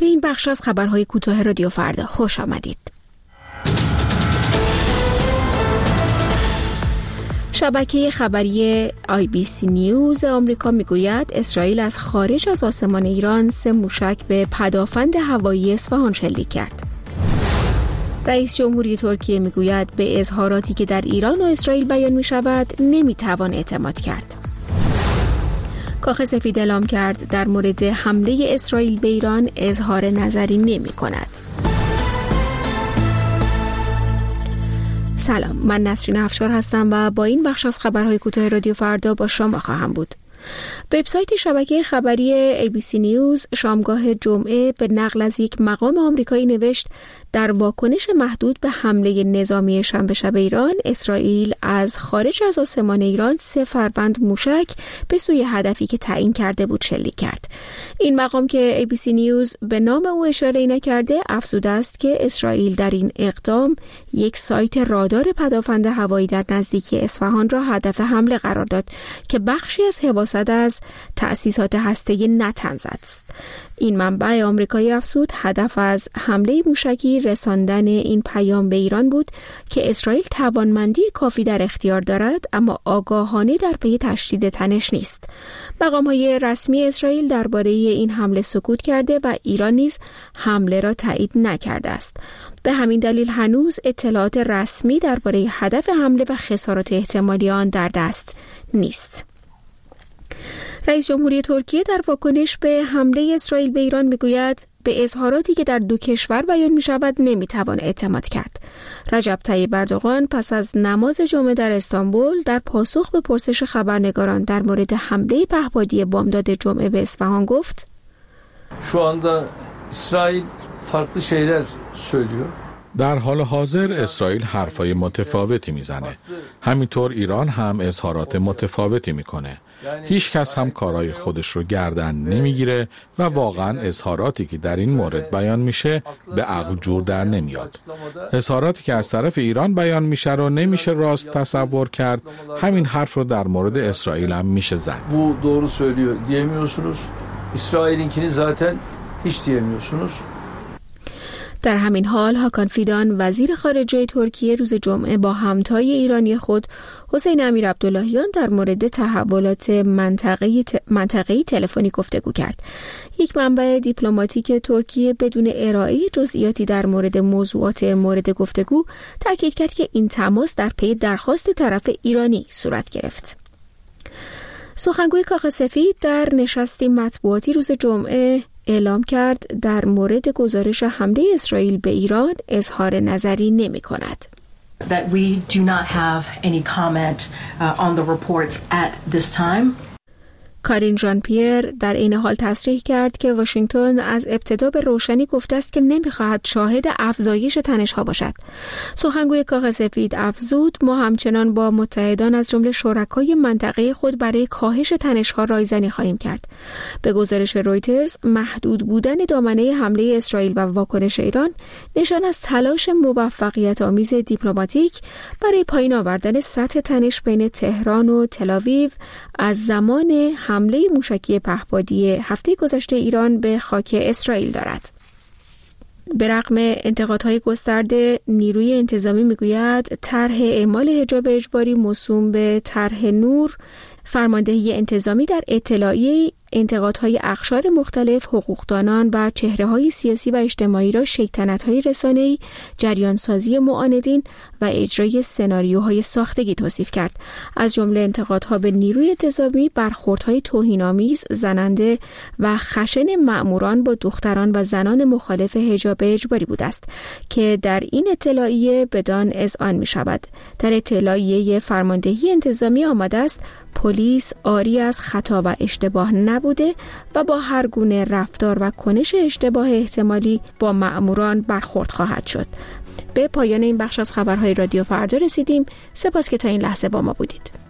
به این بخش از خبرهای کوتاه رادیو فردا خوش آمدید. شبکه خبری IBC نیوز آمریکا میگوید اسرائیل از خارج از آسمان ایران 3 موشک به پدافند هوایی اصفهان شلیک کرد. رئیس جمهوری ترکیه میگوید به اظهاراتی که در ایران و اسرائیل بیان میشود نمیتوان اعتماد کرد. کاخ سفید اعلام کرد در مورد حمله اسرائیل به ایران اظهار نظری نمی کند. سلام، من نسرین افشار هستم و با این بخش از خبرهای کوتاه رادیو فردا با شما خواهم بود. وبسایت شبکه خبری ABC نیوز شامگاه جمعه به نقل از یک مقام آمریکایی نوشت در واکنش محدود به حمله نظامی شنبه شب ایران، اسرائیل از خارج از آسمان ایران 3 فروند موشک به سوی هدفی که تعیین کرده بود شلیک کرد. این مقام که ABC نیوز به نام او اشاره نکرده افزوده است که اسرائیل در این اقدام یک سایت رادار پدافند هوایی در نزدیکی اصفهان را هدف حمله قرار داد که بخشی از حواست از تأسیسات هسته‌ای نتنز است. این منبع آمریکایی افزود هدف از حمله موشکی رساندن این پیام به ایران بود که اسرائیل توانمندی کافی در اختیار دارد اما آگاهانه در پی تشدید تنش نیست. مقام‌های رسمی اسرائیل درباره این حمله سکوت کرده و ایران نیز حمله را تایید نکرده است. به همین دلیل هنوز اطلاعات رسمی درباره هدف حمله و خسارات احتمالی آن در دست نیست. رئیس جمهوری ترکیه در واکنش به حمله اسرائیل به ایران میگوید به اظهاراتی که در دو کشور بیان می شود نمیتوان اعتماد کرد. رجب طیب اردوغان پس از نماز جمعه در استانبول در پاسخ به پرسش خبرنگاران در مورد حمله پهپادی بامداد جمعه به اصفهان گفت: Şu anda İsrail farklı şeyler söylüyor. در حال حاضر اسرائیل حرفای متفاوتی میزنه. همینطور ایران هم اظهارات متفاوتی میکنه. هیچ کس هم کارهای خودش رو گردن نمیگیره و واقعا اظهاراتی که در این مورد بیان میشه به عقل جور در nemiyorد. اظهاراتی که از طرف ایران بیان میشه رو نمیشه راست تصور کرد. همین حرف رو در مورد اسرائیل هم میشه زد. Bu doğru söylüyor diyemiyorsunuz. İsrail'inkini zaten hiç diyemiyorsunuz. در همین حال هاکان فیدان وزیر خارجه ترکیه روز جمعه با همتای ایرانی خود حسین امیر عبداللهیان در مورد تحولات منطقه‌ای تلفنی گفتگو کرد. یک منبع دیپلماتیک ترکیه بدون ارائه جزئیاتی در مورد موضوعات مورد گفتگو تاکید کرد که این تماس در پی درخواست طرف ایرانی صورت گرفت. سخنگوی کاخ سفید در نشستی مطبوعاتی روز جمعه اعلام کرد در مورد گزارش حمله اسرائیل به ایران اظهار نظری نمی کند. That we do not have any comment on the reports at this time. کارین ژان پیر در این حال تصریح کرد که واشنگتن از ابتدا به روشنی گفته است که نمی‌خواهد شاهد افزایش تنش‌ها باشد. سخنگوی کاخ سفید افزود ما همچنان با متحدان از جمله شرکای منطقه خود برای کاهش تنش‌ها رایزنی خواهیم کرد. به گزارش رویترز محدود بودن دامنه حمله اسرائیل و واکنش ایران نشان از تلاش موفقیت آمیز دیپلماتیک برای پایین آوردن سطح تنش بین تهران و تل‌آویو از زمان حمله موشکی پهپادی هفته گذشته ایران به خاک اسرائیل دارد. به رغم انتقادهای گسترده، نیروی انتظامی میگوید طرح اعمال حجاب اجباری موسوم به طرح نور فرماندهی انتظامی در اطلاعیه انتقادهای اقشار مختلف، حقوقدانان و چهره‌های سیاسی و اجتماعی را شیطنت‌های رسانه‌ای، جریانسازی معاندین و اجرای سناریوهای ساختگی توصیف کرد. از جمله انتقادها به نیروی انتظامی برخوردهای توهین‌آمیز، زننده و خشن مأموران با دختران و زنان مخالف حجاب اجباری بوده است که در این اطلاعیه بدان اذعان می‌شود. در اطلاعیه فرماندهی انتظامی آمده است پلیس عاری از خطا و اشتباه نبوده و با هر گونه رفتار و کنش اشتباه احتمالی با مأموران برخورد خواهد شد. به پایان این بخش از خبرهای رادیو فردا رسیدیم. سپاس که تا این لحظه با ما بودید.